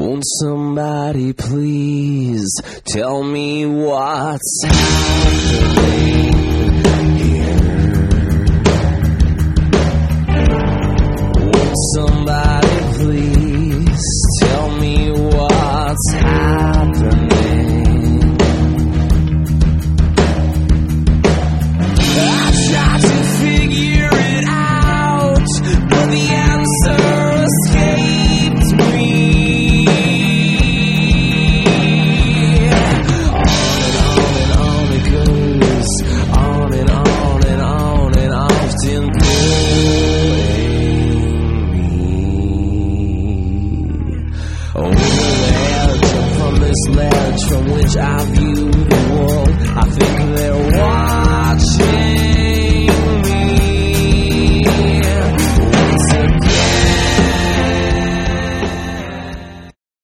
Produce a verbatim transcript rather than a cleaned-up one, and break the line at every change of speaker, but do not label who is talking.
Won't somebody please tell me what's happening here? Won't somebody please tell me what's happening? I tried to figure it out, but the answer escaped me. On and on and on it goes, on and on and on and often pulling me over the edge, from this ledge from which I view the world. I think they're watching.